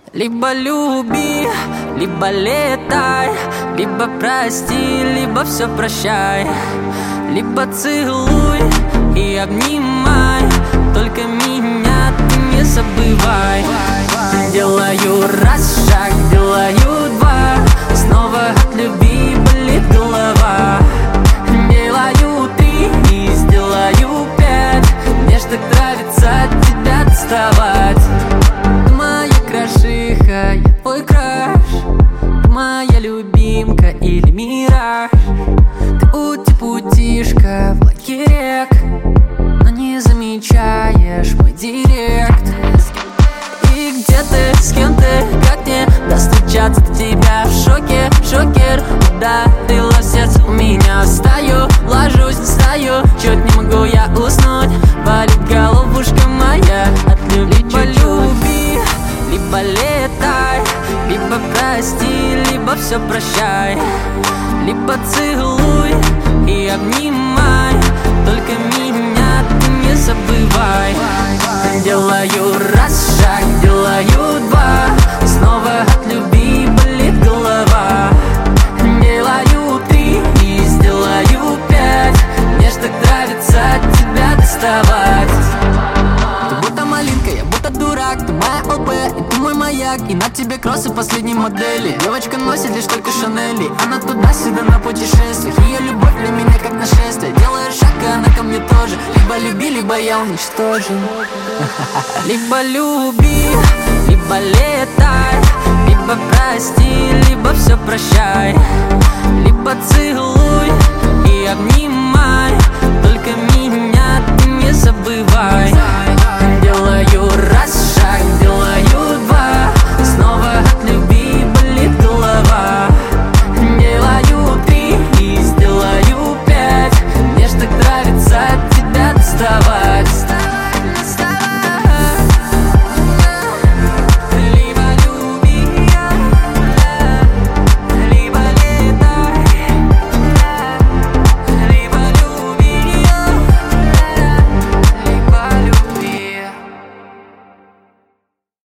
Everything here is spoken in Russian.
Либо люби, либо летай, либо прости, либо все прощай. Либо целуй и обнимай, только меня ты не забывай. Делаю раз шаг, делаю два, снова от любви болит голова. Делаю три и сделаю пять, мне ж так нравится от тебя доставать. Ты моя крошиха, я твой краш, ты моя любимка или мираж. Ты ути-путишка в лаке рек, но не замечаешь мой директ. И где ты, с кем ты, как мне достучаться до тебя? Шокер, шокер, ударила в сердце у меня. Встаю, ложусь, встаю, чуть не могу я уснуть. Болит головушка моя от любви. Либо люби, либо летай, либо прости, либо все прощай. Либо целуй и обнимай, только меня ты не забывай. Делаю раз шаг, делаю два, снова от любви болит голова. Делаю три и сделаю пять, мне ж так нравится от тебя доставать. Ты будто малинка, я будто дурак, ты моя ЛП и ты мой маяк. И на тебе кроссы последней модели, девочка носит лишь только Шанели. Она туда-сюда на путешествиях, ее любовь для меня как нашествие. Делаю шаг, и она ко мне тоже. Либо люби, либо я уничтожу. Либо люби, либо летай, либо прости, либо все прощай. Либо целуй и обнимай, только меня ты не забывай. Делаю раз шаг, делаю